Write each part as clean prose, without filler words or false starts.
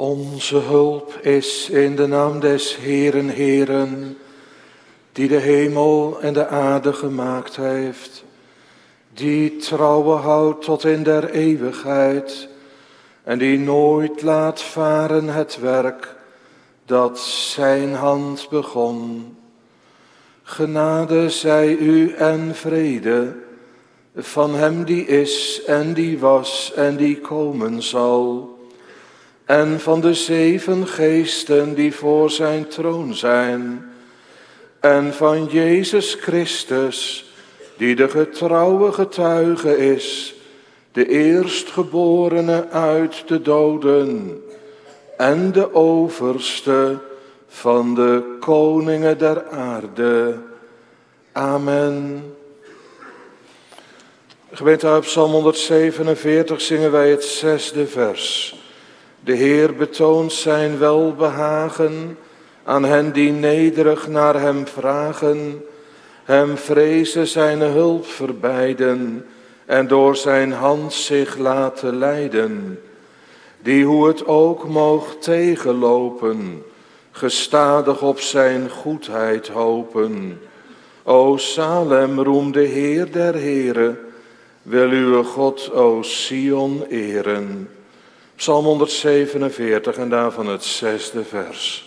Onze hulp is in de naam des Heeren, Heeren, die de hemel en de aarde gemaakt heeft, die trouwe houdt tot in der eeuwigheid en die nooit laat varen het werk dat zijn hand begon. Genade zij u en vrede van hem die is en die was en die komen zal, en van de 7 geesten die voor zijn troon zijn, en van Jezus Christus, die de getrouwe getuige is, de eerstgeborene uit de doden en de overste van de koningen der aarde. Amen. Gemeente, uit Psalm 147 zingen wij het 6e vers. De Heer betoont zijn welbehagen aan hen die nederig naar hem vragen, hem vrezen zijn hulp verbijden en door zijn hand zich laten leiden. Die hoe het ook moogt tegenlopen, gestadig op zijn goedheid hopen. O Salem, roem de Heer der Heren, wil uw God, o Sion, eren. Psalm 147 en daarvan het 6e vers.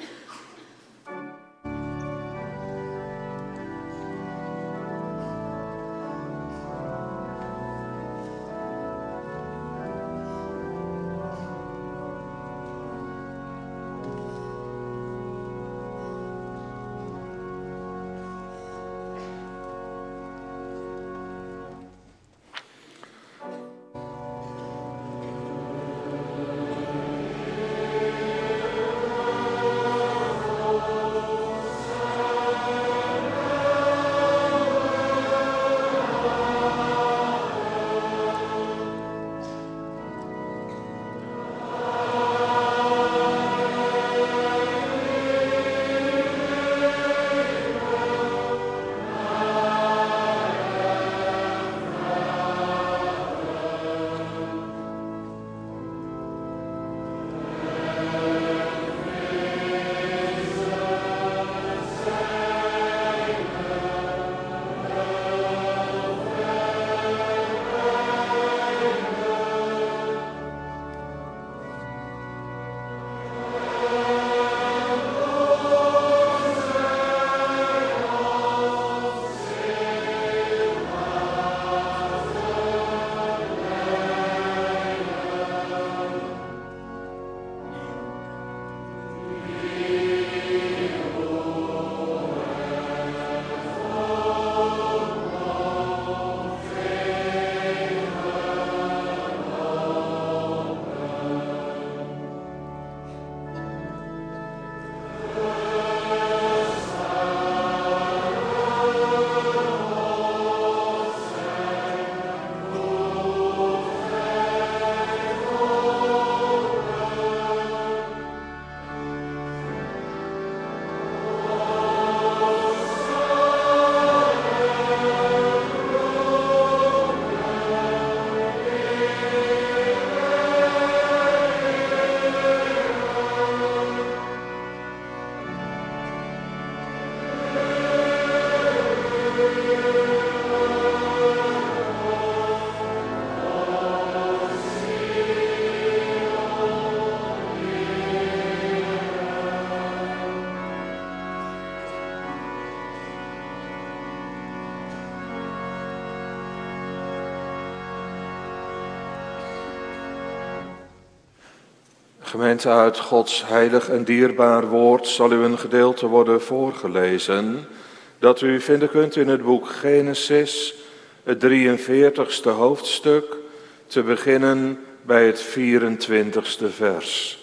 Gemeente, uit Gods heilig en dierbaar woord zal u een gedeelte worden voorgelezen dat u vinden kunt in het boek Genesis, het 43ste hoofdstuk, te beginnen bij het 24ste vers.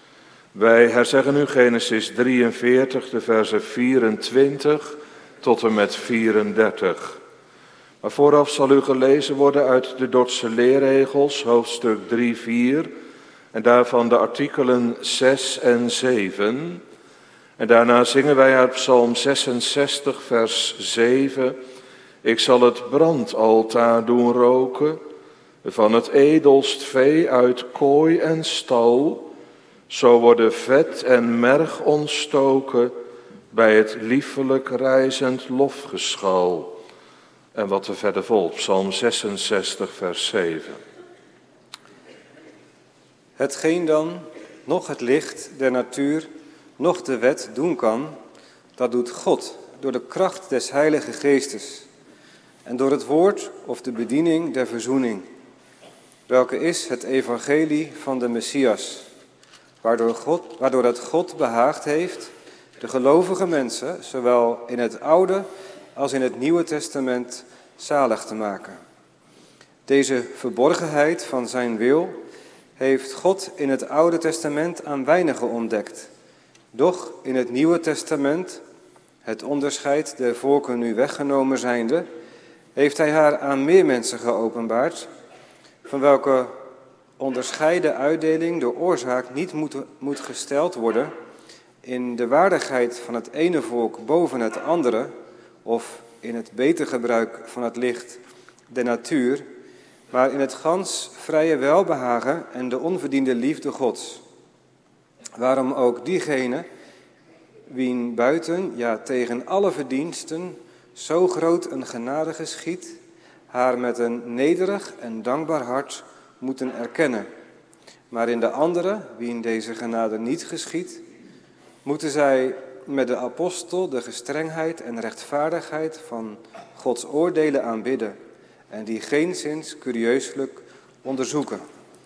Wij herzeggen nu Genesis 43, de versen 24 tot en met 34. Maar vooraf zal u gelezen worden uit de Dordtse leerregels, hoofdstuk 3, 4... en daarvan de artikelen 6 en 7. En daarna zingen wij uit Psalm 66, vers 7. Ik zal het brandaltaar doen roken, van het edelst vee uit kooi en stal, Zo worden vet en merg ontstoken bij het liefelijk reizend lofgeschal. En wat er verder volgt, Psalm 66, vers 7. Hetgeen dan nog het licht der natuur, noch de wet doen kan, dat doet God door de kracht des Heilige Geestes en door het woord of de bediening der verzoening, welke is het evangelie van de Messias, waardoor het God behaagd heeft de gelovige mensen, zowel in het Oude als in het Nieuwe Testament, zalig te maken. Deze verborgenheid van zijn wil heeft God in het Oude Testament aan weinigen ontdekt. Doch in het Nieuwe Testament, het onderscheid der volken nu weggenomen zijnde, heeft hij haar aan meer mensen geopenbaard, van welke onderscheiden uitdeling de oorzaak niet moet gesteld worden in de waardigheid van het ene volk boven het andere, of in het beter gebruik van het licht der natuur, maar in het gans vrije welbehagen en de onverdiende liefde Gods. Waarom ook diegene, wien buiten, ja tegen alle verdiensten, zo groot een genade geschiedt, haar met een nederig en dankbaar hart moeten erkennen. Maar in de andere, wien deze genade niet geschiedt, moeten zij met de apostel de gestrengheid en rechtvaardigheid van Gods oordelen aanbidden en die geenszins curieuselijk onderzoeken.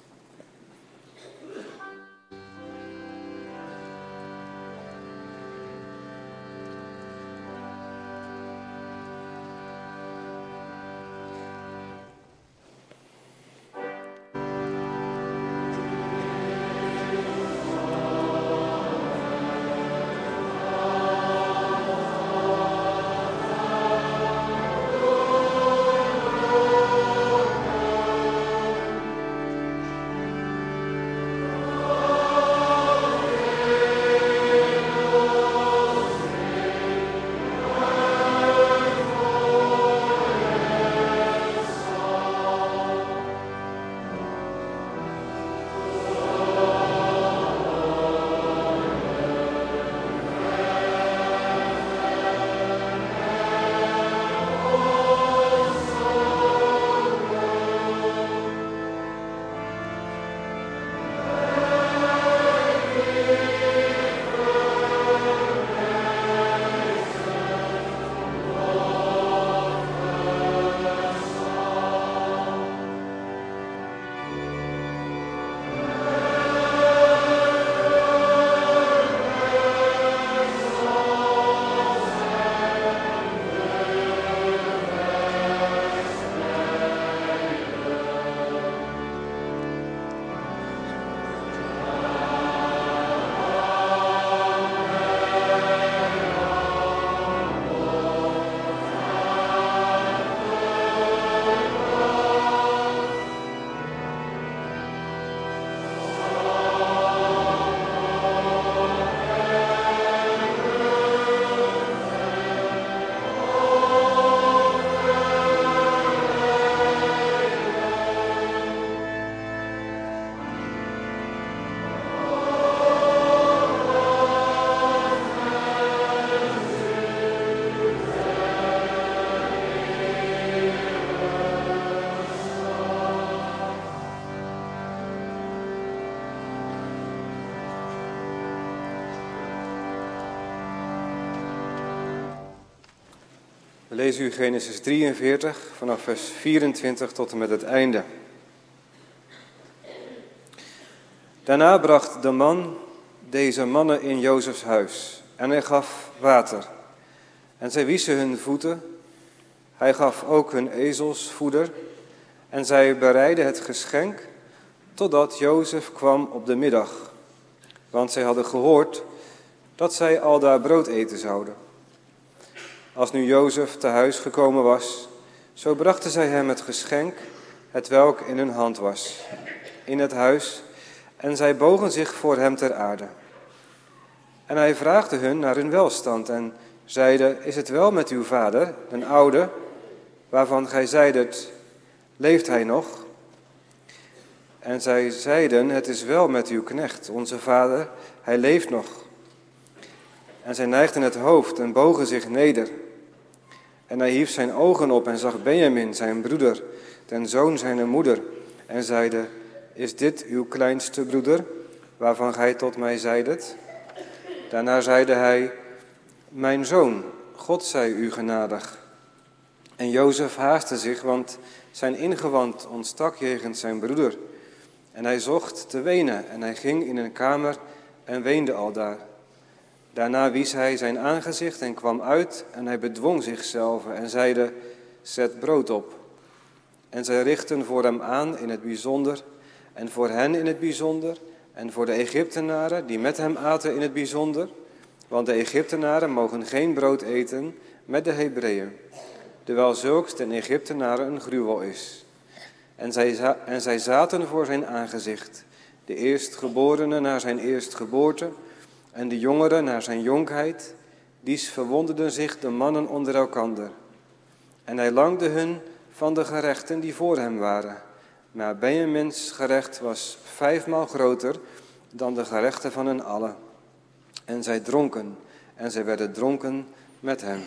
We lezen u Genesis 43 vanaf vers 24 tot en met het einde. Daarna bracht de man deze mannen in Jozefs huis en hij gaf water. En zij wieschen hun voeten. Hij gaf ook hun ezels voeder en zij bereidden het geschenk totdat Jozef kwam op de middag. Want zij hadden gehoord dat zij aldaar brood eten zouden. Als nu Jozef te huis gekomen was, zo brachten zij hem het geschenk, hetwelk in hun hand was, in het huis, en zij bogen zich voor hem ter aarde. En hij vraagde hun naar hun welstand en zeide, is het wel met uw vader, een oude, waarvan gij zeidet, leeft hij nog? En zij zeiden, het is wel met uw knecht, onze vader, hij leeft nog. En zij neigden het hoofd en bogen zich neder. En hij hief zijn ogen op en zag Benjamin, zijn broeder, den zoon zijner moeder, en zeide, is dit uw kleinste broeder, waarvan gij tot mij zeidet? Daarna zeide hij, mijn zoon, God zij u genadig. En Jozef haastte zich, want zijn ingewand ontstak jegens zijn broeder. En hij zocht te wenen en hij ging in een kamer en weende aldaar. Daarna wies hij zijn aangezicht en kwam uit en hij bedwong zichzelf en zeide, zet brood op. En zij richtten voor hem aan in het bijzonder en voor hen in het bijzonder en voor de Egyptenaren die met hem aten in het bijzonder. Want de Egyptenaren mogen geen brood eten met de Hebreeën, terwijl zulks den Egyptenaren een gruwel is. En zij zaten voor zijn aangezicht, de eerstgeborene naar zijn eerstgeboorte en de jongeren naar zijn jonkheid. Dies verwonderden zich de mannen onder elkander. En hij langde hun van de gerechten die voor hem waren. Maar Benjamins gerecht was 5-maal groter dan de gerechten van hen allen. En zij dronken, en zij werden dronken met hem.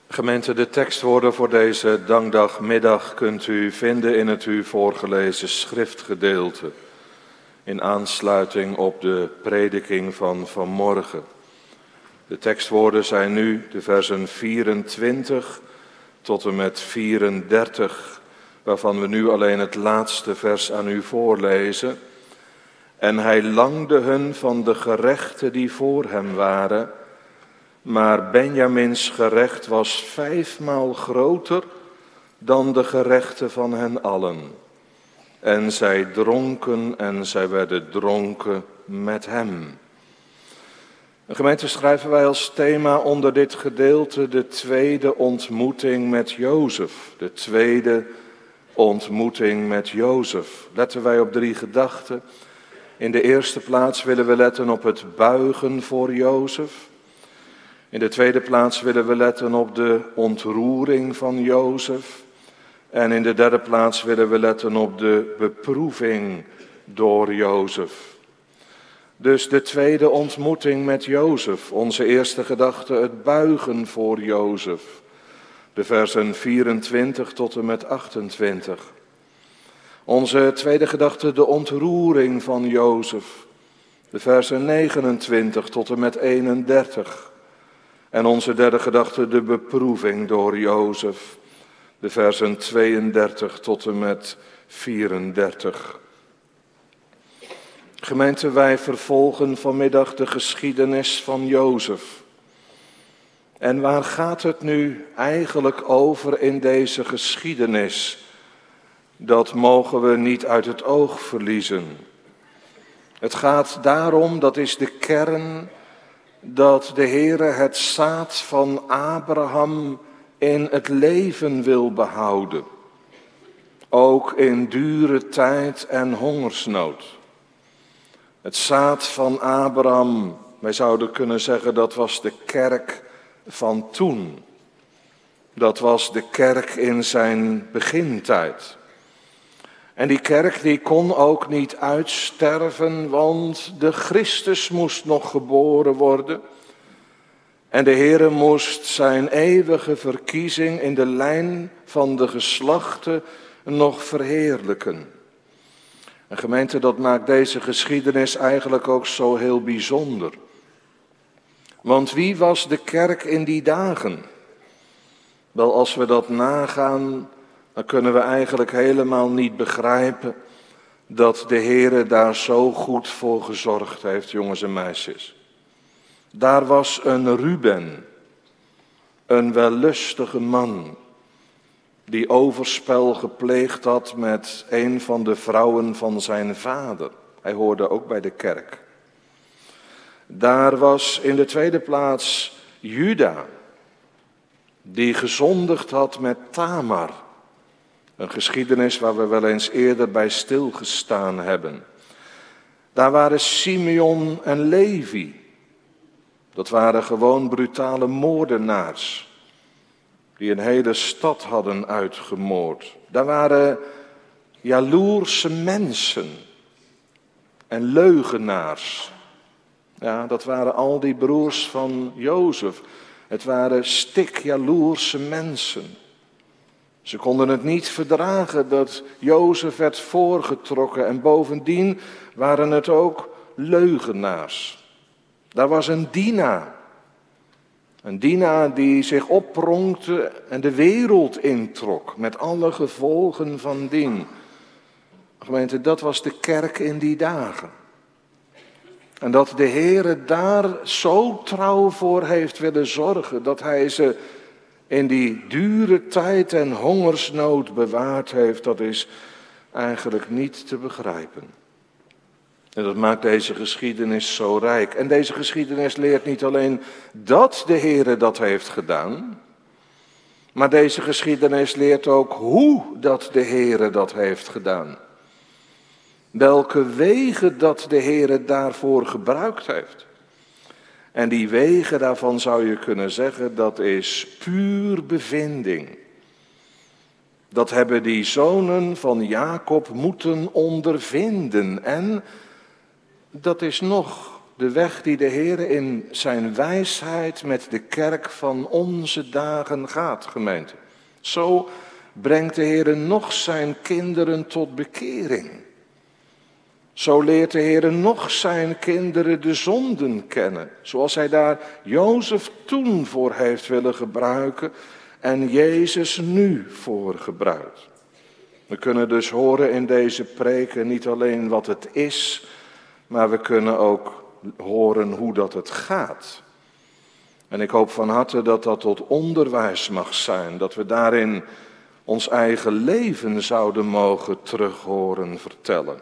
Gemeente, de tekstwoorden voor deze dankdagmiddag kunt u vinden in het u voorgelezen schriftgedeelte, in aansluiting op de prediking van vanmorgen. De tekstwoorden zijn nu de versen 24 tot en met 34, waarvan we nu alleen het laatste vers aan u voorlezen. En hij langde hun van de gerechten die voor hem waren, maar Benjamins gerecht was 5-maal groter dan de gerechten van hen allen. En zij dronken en zij werden dronken met hem. De gemeente schrijven wij als thema onder dit gedeelte de tweede ontmoeting met Jozef. De tweede ontmoeting met Jozef. Letten wij op 3 gedachten. In de eerste plaats willen we letten op het buigen voor Jozef. In de tweede plaats willen we letten op de ontroering van Jozef. En in de derde plaats willen we letten op de beproeving door Jozef. Dus de tweede ontmoeting met Jozef. Onze eerste gedachte, het buigen voor Jozef. De versen 24 tot en met 28. Onze tweede gedachte, de ontroering van Jozef. De versen 29 tot en met 31. En onze derde gedachte, de beproeving door Jozef. De versen 32 tot en met 34. Gemeente, wij vervolgen vanmiddag de geschiedenis van Jozef. En waar gaat het nu eigenlijk over in deze geschiedenis? Dat mogen we niet uit het oog verliezen. Het gaat daarom, dat is de kern, dat de Heere het zaad van Abraham in het leven wil behouden. Ook in dure tijd en hongersnood. Het zaad van Abraham, wij zouden kunnen zeggen, dat was de kerk van toen. Dat was de kerk in zijn begintijd. En die kerk die kon ook niet uitsterven, want de Christus moest nog geboren worden. En de Heere moest zijn eeuwige verkiezing in de lijn van de geslachten nog verheerlijken. En gemeente, dat maakt deze geschiedenis eigenlijk ook zo heel bijzonder. Want wie was de kerk in die dagen? Wel, als we dat nagaan, dan kunnen we eigenlijk helemaal niet begrijpen dat de Heere daar zo goed voor gezorgd heeft, jongens en meisjes. Daar was een Ruben, een wellustige man, die overspel gepleegd had met een van de vrouwen van zijn vader. Hij hoorde ook bij de kerk. Daar was in de tweede plaats Juda, die gezondigd had met Tamar. Een geschiedenis waar we wel eens eerder bij stilgestaan hebben. Daar waren Simeon en Levi. Dat waren gewoon brutale moordenaars die een hele stad hadden uitgemoord. Daar waren jaloerse mensen en leugenaars. Ja, dat waren al die broers van Jozef. Het waren stikjaloerse mensen. Ze konden het niet verdragen dat Jozef werd voorgetrokken en bovendien waren het ook leugenaars. Daar was een Dina. Een Dina die zich oppronkte en de wereld introk met alle gevolgen van dien. Gemeente, dat was de kerk in die dagen. En dat de Heere daar zo trouw voor heeft willen zorgen, dat hij ze in die dure tijd en hongersnood bewaard heeft, dat is eigenlijk niet te begrijpen. En dat maakt deze geschiedenis zo rijk. En deze geschiedenis leert niet alleen dat de Heere dat heeft gedaan, maar deze geschiedenis leert ook hoe dat de Heere dat heeft gedaan. Welke wegen dat de Heere daarvoor gebruikt heeft. En die wegen, daarvan zou je kunnen zeggen, dat is puur bevinding. Dat hebben die zonen van Jacob moeten ondervinden. En dat is nog de weg die de Heer in zijn wijsheid met de kerk van onze dagen gaat, gemeente. Zo brengt de Heer nog zijn kinderen tot bekering. Zo leert de Heer nog zijn kinderen de zonden kennen, zoals hij daar Jozef toen voor heeft willen gebruiken en Jezus nu voor gebruikt. We kunnen dus horen in deze preken niet alleen wat het is, maar we kunnen ook horen hoe dat het gaat. En ik hoop van harte dat dat tot onderwijs mag zijn, dat we daarin ons eigen leven zouden mogen terughoren vertellen.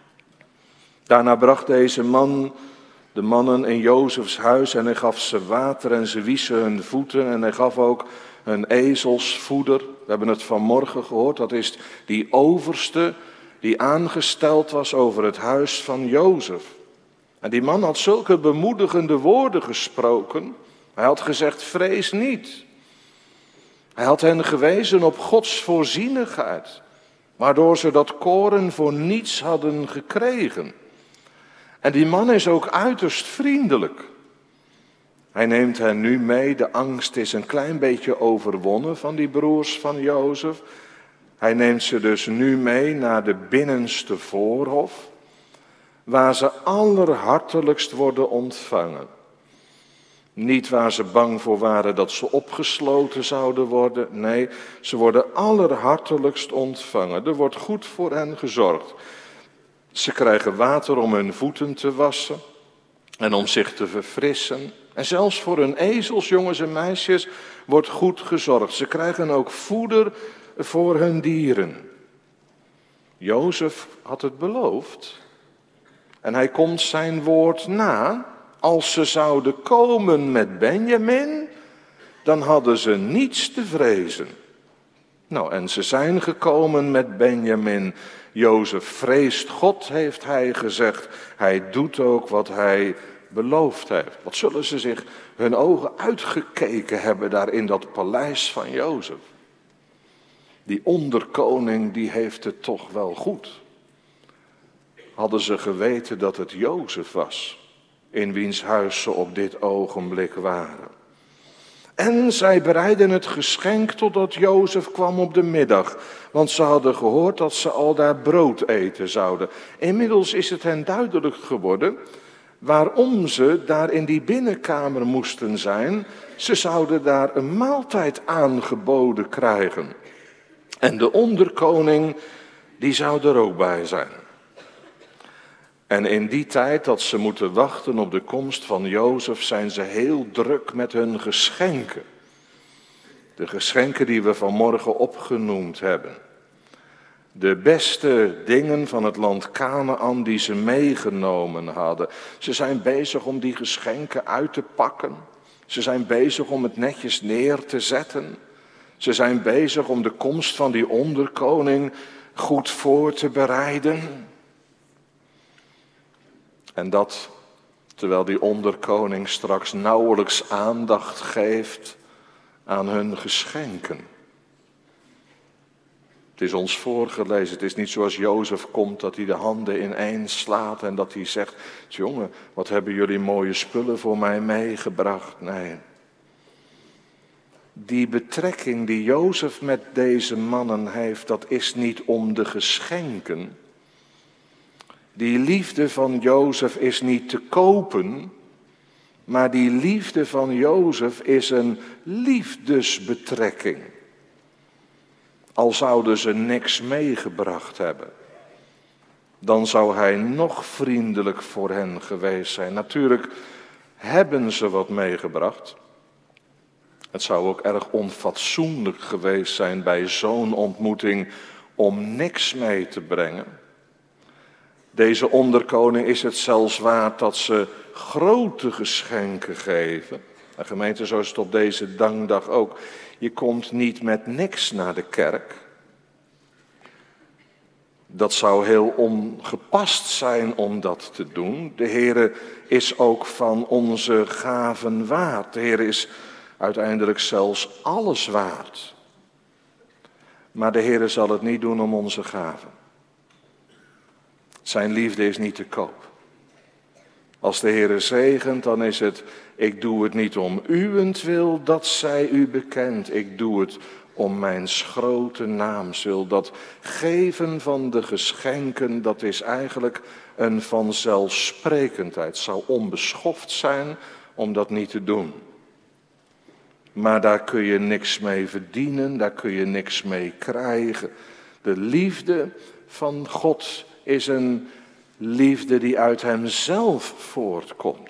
Daarna bracht deze man de mannen in Jozefs huis en hij gaf ze water en ze wiezen hun voeten en hij gaf ook hun ezelsvoeder. We hebben het vanmorgen gehoord, dat is die overste die aangesteld was over het huis van Jozef. En die man had zulke bemoedigende woorden gesproken. Hij had gezegd, vrees niet. Hij had hen gewezen op Gods voorzienigheid, waardoor ze dat koren voor niets hadden gekregen. En die man is ook uiterst vriendelijk. Hij neemt hen nu mee, de angst is een klein beetje overwonnen van die broers van Jozef. Hij neemt ze dus nu mee naar de binnenste voorhof, waar ze allerhartelijkst worden ontvangen. Niet waar ze bang voor waren dat ze opgesloten zouden worden. Nee, ze worden allerhartelijkst ontvangen. Er wordt goed voor hen gezorgd. Ze krijgen water om hun voeten te wassen en om zich te verfrissen. En zelfs voor hun ezels, jongens en meisjes, wordt goed gezorgd. Ze krijgen ook voeder voor hun dieren. Jozef had het beloofd. En hij komt zijn woord na. Als ze zouden komen met Benjamin, dan hadden ze niets te vrezen. Nou, en ze zijn gekomen met Benjamin. Jozef vreest God, heeft hij gezegd. Hij doet ook wat hij beloofd heeft. Wat zullen ze zich hun ogen uitgekeken hebben daar in dat paleis van Jozef. Die onderkoning, die heeft het toch wel goed. Hadden ze geweten dat het Jozef was, in wiens huis ze op dit ogenblik waren. En zij bereidden het geschenk totdat Jozef kwam op de middag, want ze hadden gehoord dat ze al daar brood eten zouden. Inmiddels is het hen duidelijk geworden waarom ze daar in die binnenkamer moesten zijn. Ze zouden daar een maaltijd aangeboden krijgen. En de onderkoning, die zou er ook bij zijn. En in die tijd dat ze moeten wachten op de komst van Jozef, zijn ze heel druk met hun geschenken. De geschenken die we vanmorgen opgenoemd hebben. De beste dingen van het land Kanaan die ze meegenomen hadden. Ze zijn bezig om die geschenken uit te pakken. Ze zijn bezig om het netjes neer te zetten. Ze zijn bezig om de komst van die onderkoning goed voor te bereiden. En dat terwijl die onderkoning straks nauwelijks aandacht geeft aan hun geschenken. Het is ons voorgelezen, het is niet zoals Jozef komt dat hij de handen ineens slaat en dat hij zegt, jongen, wat hebben jullie mooie spullen voor mij meegebracht? Nee. Die betrekking die Jozef met deze mannen heeft, dat is niet om de geschenken. Die liefde van Jozef is niet te kopen, maar die liefde van Jozef is een liefdesbetrekking. Al zouden ze niks meegebracht hebben, dan zou hij nog vriendelijk voor hen geweest zijn. Natuurlijk hebben ze wat meegebracht. Het zou ook erg onfatsoenlijk geweest zijn bij zo'n ontmoeting om niks mee te brengen. Deze onderkoning is het zelfs waard dat ze grote geschenken geven. En gemeente, zo is het op deze dankdag ook. Je komt niet met niks naar de kerk. Dat zou heel ongepast zijn om dat te doen. De Heere is ook van onze gaven waard. De Heere is uiteindelijk zelfs alles waard. Maar de Heere zal het niet doen om onze gaven. Zijn liefde is niet te koop. Als de Heere zegent, dan is het, ik doe het niet om uwentwil dat zij u bekent. Ik doe het om mijn grote naamswil. Dat geven van de geschenken, dat is eigenlijk een vanzelfsprekendheid. Het zou onbeschoft zijn om dat niet te doen. Maar daar kun je niks mee verdienen, daar kun je niks mee krijgen. De liefde van God is een liefde die uit hemzelf voortkomt.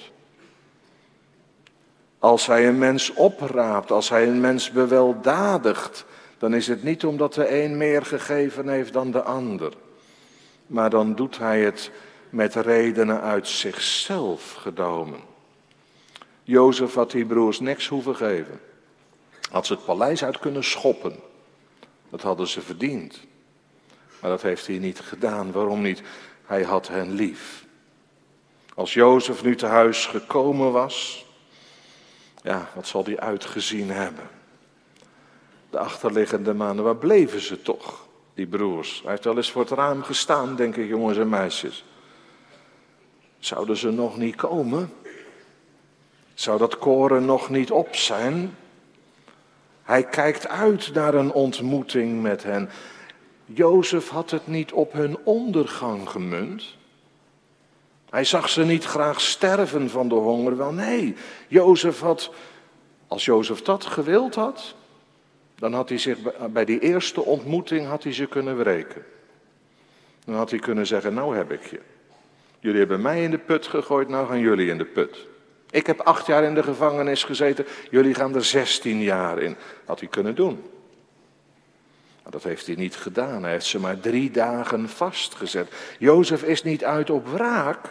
Als hij een mens opraapt, als hij een mens beweldadigt, dan is het niet omdat de een meer gegeven heeft dan de ander. Maar dan doet hij het met redenen uit zichzelf genomen. Jozef had die broers niks hoeven geven. Had ze het paleis uit kunnen schoppen. Dat hadden ze verdiend. Maar dat heeft hij niet gedaan. Waarom niet? Hij had hen lief. Als Jozef nu te huis gekomen was, ja, wat zal die uitgezien hebben? De achterliggende maanden, waar bleven ze toch, die broers? Hij heeft wel eens voor het raam gestaan, denk ik, jongens en meisjes. Zouden ze nog niet komen? Zou dat koren nog niet op zijn? Hij kijkt uit naar een ontmoeting met hen. Jozef had het niet op hun ondergang gemunt. Hij zag ze niet graag sterven van de honger. Wel nee, Jozef had, als Jozef dat gewild had, dan had hij zich bij die eerste ontmoeting had hij ze kunnen wreken. Dan had hij kunnen zeggen, nou heb ik je. Jullie hebben mij in de put gegooid, nou gaan jullie in de put. Ik heb 8 jaar in de gevangenis gezeten, jullie gaan er 16 jaar in. Had hij kunnen doen. Maar dat heeft hij niet gedaan, hij heeft ze maar 3 dagen vastgezet. Jozef is niet uit op wraak.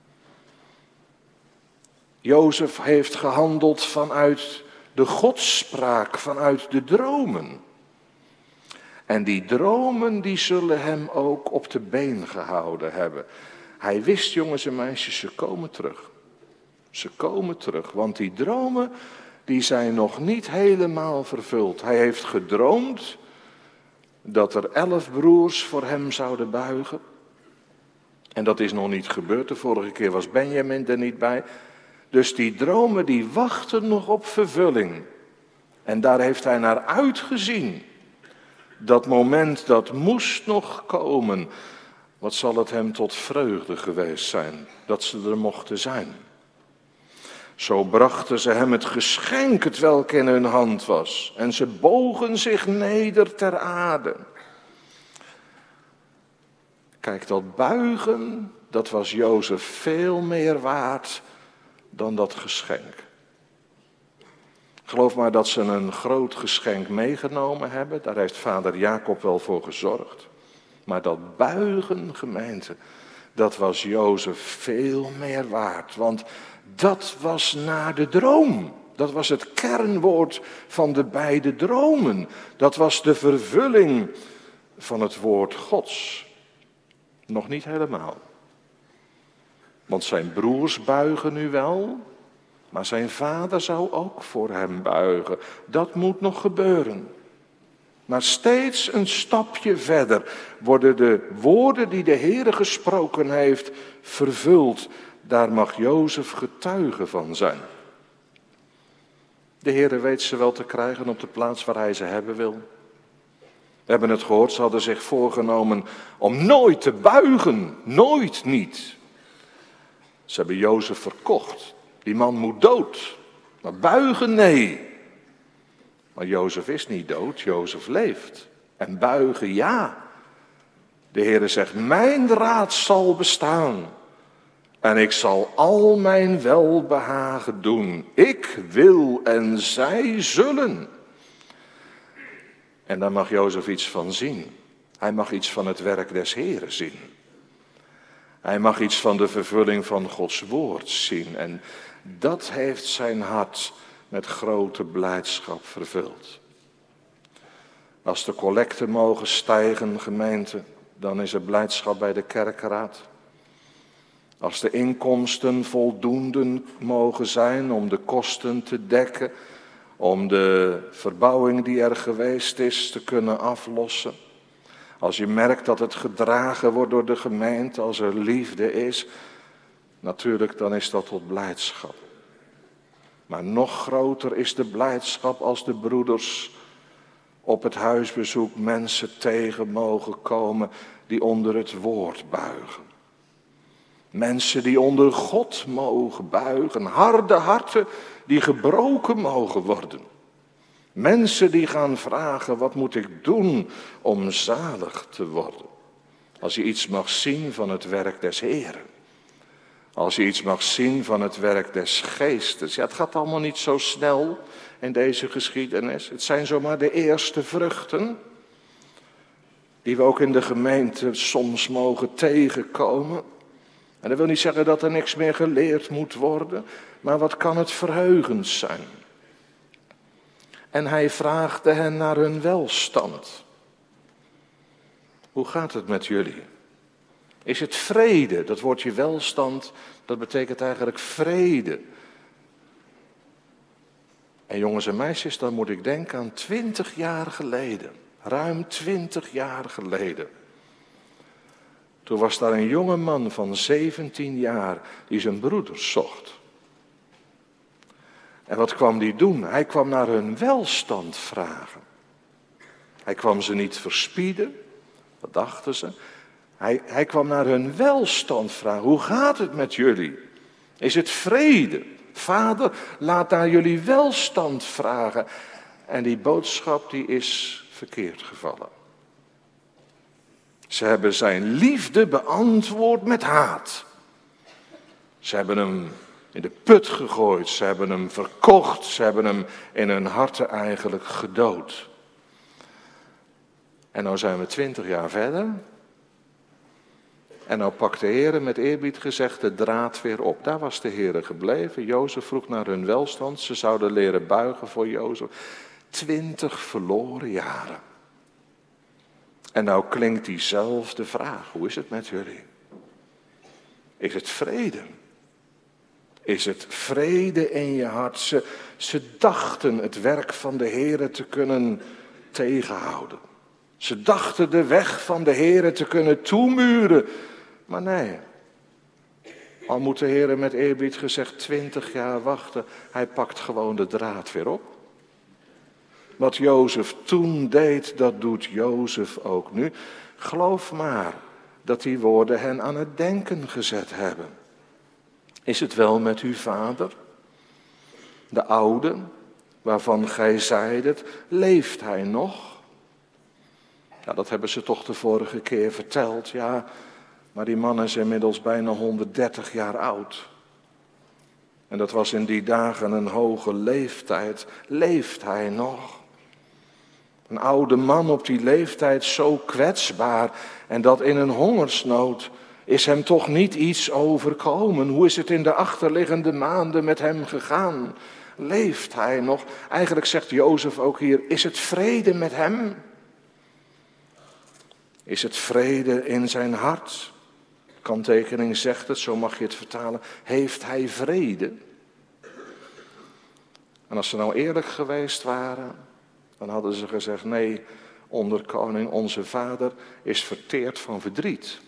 Jozef heeft gehandeld vanuit de godspraak, vanuit de dromen. En die dromen die zullen hem ook op de been gehouden hebben. Hij wist, jongens en meisjes, ze komen terug. Ze komen terug, want die dromen die zijn nog niet helemaal vervuld. Hij heeft gedroomd dat er 11 broers voor hem zouden buigen. En dat is nog niet gebeurd. De vorige keer was Benjamin er niet bij. Dus die dromen die wachten nog op vervulling. En daar heeft hij naar uitgezien. Dat moment dat moest nog komen. Wat zal het hem tot vreugde geweest zijn dat ze er mochten zijn. Zo brachten ze hem het geschenk het welk in hun hand was. En ze bogen zich neder ter aarde. Kijk, dat buigen, dat was Jozef veel meer waard dan dat geschenk. Geloof maar dat ze een groot geschenk meegenomen hebben. Daar heeft vader Jacob wel voor gezorgd. Maar dat buigen, gemeente, dat was Jozef veel meer waard. Want dat was naar de droom. Dat was het kernwoord van de beide dromen. Dat was de vervulling van het woord Gods. Nog niet helemaal. Want zijn broers buigen nu wel, maar zijn vader zou ook voor hem buigen. Dat moet nog gebeuren. Maar steeds een stapje verder worden de woorden die de Heere gesproken heeft vervuld. Daar mag Jozef getuige van zijn. De Heere weet ze wel te krijgen op de plaats waar hij ze hebben wil. We hebben het gehoord, ze hadden zich voorgenomen om nooit te buigen. Nooit niet. Ze hebben Jozef verkocht. Die man moet dood. Maar buigen, nee. Maar Jozef is niet dood, Jozef leeft. En buigen, ja. De Heere zegt, mijn raad zal bestaan. En ik zal al mijn welbehagen doen. Ik wil en zij zullen. En daar mag Jozef iets van zien. Hij mag iets van het werk des Heeren zien. Hij mag iets van de vervulling van Gods woord zien. En dat heeft zijn hart met grote blijdschap vervuld. Als de collecten mogen stijgen, gemeente, dan is er blijdschap bij de kerkraad. Als de inkomsten voldoende mogen zijn om de kosten te dekken, om de verbouwing die er geweest is te kunnen aflossen. Als je merkt dat het gedragen wordt door de gemeente, als er liefde is, Natuurlijk, dan is dat tot blijdschap. Maar nog groter is de blijdschap als de broeders op het huisbezoek mensen tegen mogen komen die onder het woord buigen. Mensen die onder God mogen buigen. Harde harten die gebroken mogen worden. Mensen die gaan vragen, wat moet ik doen om zalig te worden? Als je iets mag zien van het werk des Heren. Als je iets mag zien van het werk des Geestes. Ja, het gaat allemaal niet zo snel in deze geschiedenis. Het zijn zomaar de eerste vruchten die we ook in de gemeente soms mogen tegenkomen. En dat wil niet zeggen dat er niks meer geleerd moet worden, maar wat kan het verheugend zijn. En hij vraagde hen naar hun welstand. Hoe gaat het met jullie? Is het vrede? Dat woordje welstand, dat betekent eigenlijk vrede. En jongens en meisjes, dan moet ik denken aan 20 jaar geleden. Ruim 20 jaar geleden. Toen was daar een jonge man van 17 jaar die zijn broeders zocht. En wat kwam die doen? Hij kwam naar hun welstand vragen. Hij kwam ze niet verspieden. Wat dachten ze? Hij kwam naar hun welstand vragen. Hoe gaat het met jullie? Is het vrede? Vader, laat naar jullie welstand vragen. En die boodschap die is verkeerd gevallen. Ze hebben zijn liefde beantwoord met haat. Ze hebben hem in de put gegooid. Ze hebben hem verkocht. Ze hebben hem in hun harten eigenlijk gedood. En nou zijn we 20 jaar verder. En nou pakt de Heer met eerbied gezegd de draad weer op. Daar was de Heer gebleven. Jozef vroeg naar hun welstand. Ze zouden leren buigen voor Jozef. 20 verloren jaren. En nou klinkt diezelfde vraag. Hoe is het met jullie? Is het vrede? Is het vrede in je hart? Ze dachten het werk van de Heer te kunnen tegenhouden. Ze dachten de weg van de Heer te kunnen toemuren. Maar nee. Al moet de Heer met eerbied gezegd 20 jaar wachten. Hij pakt gewoon de draad weer op. Wat Jozef toen deed, dat doet Jozef ook nu. Geloof maar dat die woorden hen aan het denken gezet hebben. Is het wel met uw vader? De oude, waarvan gij zeidet, leeft hij nog? Ja, dat hebben ze toch de vorige keer verteld, ja. Maar die man is inmiddels bijna 130 jaar oud. En dat was in die dagen een hoge leeftijd. Leeft hij nog? Een oude man op die leeftijd zo kwetsbaar en dat in een hongersnood. Is hem toch niet iets overkomen? Hoe is het in de achterliggende maanden met hem gegaan? Leeft hij nog? Eigenlijk zegt Jozef ook hier, is het vrede met hem? Is het vrede in zijn hart? Kanttekening zegt het, zo mag je het vertalen. Heeft hij vrede? En als ze nou eerlijk geweest waren, dan hadden ze gezegd, nee, onderkoning, onze vader is verteerd van verdriet.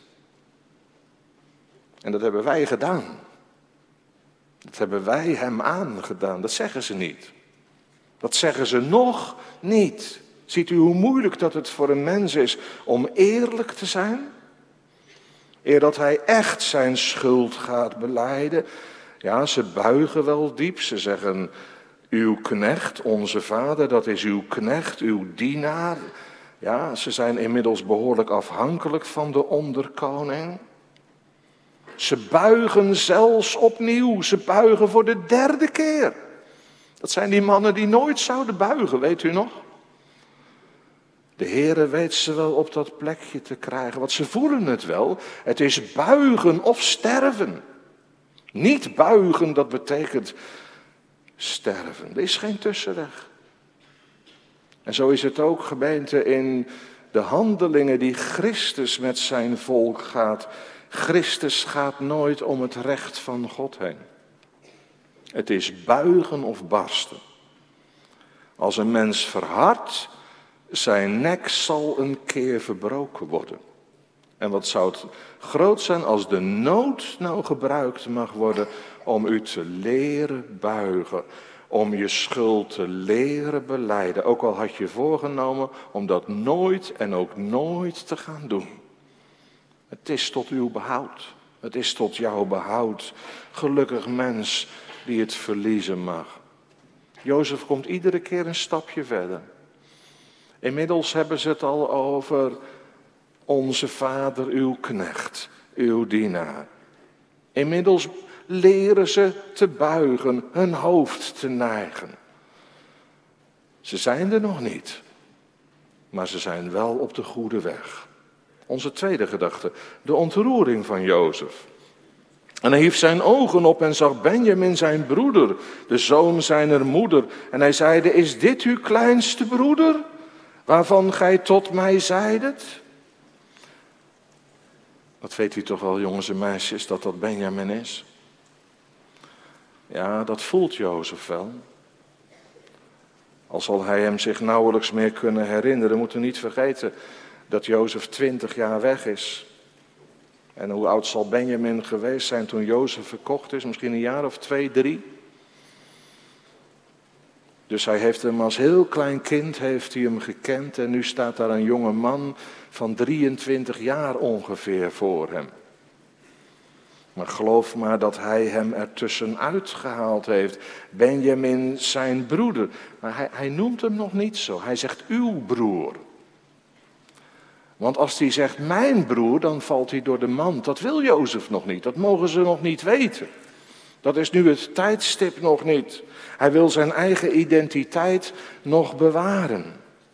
En dat hebben wij gedaan. Dat hebben wij hem aangedaan. Dat zeggen ze niet. Dat zeggen ze nog niet. Ziet u hoe moeilijk dat het voor een mens is om eerlijk te zijn? Eer dat hij echt zijn schuld gaat belijden. Ja, ze buigen wel diep. Ze zeggen, uw knecht, onze vader, dat is uw knecht, uw dienaar. Ja, ze zijn inmiddels behoorlijk afhankelijk van de onderkoning. Ze buigen zelfs opnieuw. Ze buigen voor de 3e keer. Dat zijn die mannen die nooit zouden buigen, weet u nog? De Heere weet ze wel op dat plekje te krijgen, want ze voelen het wel. Het is buigen of sterven. Niet buigen, dat betekent sterven. Er is geen tussenweg. En zo is het ook, gemeente, in de handelingen die Christus met zijn volk gaat. Christus gaat nooit om het recht van God heen. Het is buigen of barsten. Als een mens verhardt, zijn nek zal een keer verbroken worden. En wat zou het groot zijn als de nood nou gebruikt mag worden om u te leren buigen. Om je schuld te leren belijden. Ook al had je voorgenomen om dat nooit en ook nooit te gaan doen. Het is tot uw behoud. Het is tot jouw behoud. Gelukkig mens die het verliezen mag. Jozef komt iedere keer een stapje verder. Inmiddels hebben ze het al over onze vader, uw knecht, uw dienaar. Inmiddels leren ze te buigen, hun hoofd te neigen. Ze zijn er nog niet, maar ze zijn wel op de goede weg. Onze tweede gedachte, de ontroering van Jozef. En hij hief zijn ogen op en zag Benjamin zijn broeder, de zoon zijner moeder. En hij zeide, is dit uw kleinste broeder, waarvan gij tot mij zeidet? Dat weet u toch wel, jongens en meisjes, dat dat Benjamin is? Ja, dat voelt Jozef wel. Al zal hij hem zich nauwelijks meer kunnen herinneren, moeten we niet vergeten dat Jozef 20 jaar weg is. En hoe oud zal Benjamin geweest zijn toen Jozef verkocht is? Misschien een jaar of 2, 3. Dus hij heeft hem als heel klein kind heeft hij hem gekend. En nu staat daar een jonge man van 23 jaar ongeveer voor hem. Maar geloof maar dat hij hem ertussenuit gehaald heeft. Benjamin zijn broeder. Maar hij noemt hem nog niet zo. Hij zegt uw broer. Want als hij zegt mijn broer, dan valt hij door de mand. Dat wil Jozef nog niet. Dat mogen ze nog niet weten. Dat is nu het tijdstip nog niet. Hij wil zijn eigen identiteit nog bewaren.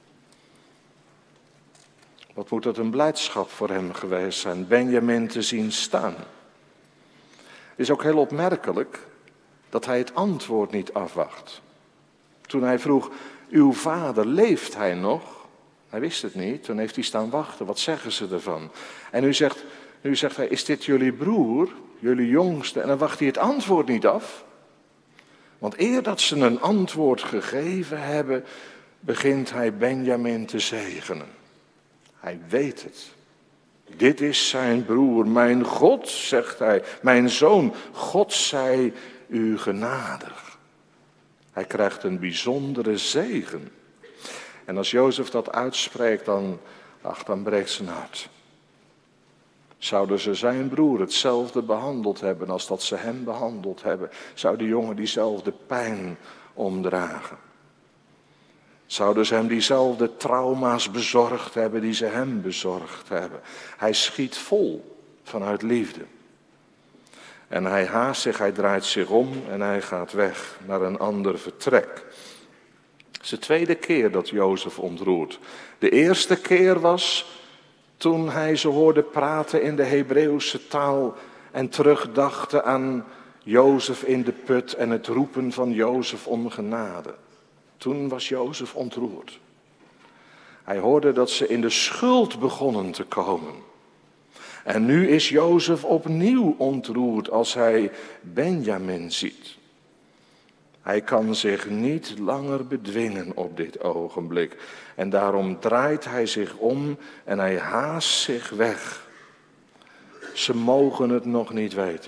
Wat moet dat een blijdschap voor hem geweest zijn, Benjamin te zien staan. Het is ook heel opmerkelijk dat hij het antwoord niet afwacht. Toen hij vroeg, uw vader, leeft hij nog? Hij wist het niet, toen heeft hij staan wachten, wat zeggen ze ervan? En nu zegt hij, is dit jullie broer, jullie jongste? En dan wacht hij het antwoord niet af. Want eer dat ze een antwoord gegeven hebben, begint hij Benjamin te zegenen. Hij weet het. Dit is zijn broer, mijn God, zegt hij, mijn zoon, God zij u genadig. Hij krijgt een bijzondere zegen. En als Jozef dat uitspreekt, dan breekt zijn hart. Zouden ze zijn broer hetzelfde behandeld hebben als dat ze hem behandeld hebben? Zou die jongen diezelfde pijn omdragen? Zouden ze hem diezelfde trauma's bezorgd hebben die ze hem bezorgd hebben? Hij schiet vol vanuit liefde. En hij haast zich, hij draait zich om en hij gaat weg naar een ander vertrek. Het is de tweede keer dat Jozef ontroert. De eerste keer was toen hij ze hoorde praten in de Hebreeuwse taal en terugdachte aan Jozef in de put en het roepen van Jozef om genade. Toen was Jozef ontroerd. Hij hoorde dat ze in de schuld begonnen te komen. En nu is Jozef opnieuw ontroerd als hij Benjamin ziet. Hij kan zich niet langer bedwingen op dit ogenblik. En daarom draait hij zich om en hij haast zich weg. Ze mogen het nog niet weten.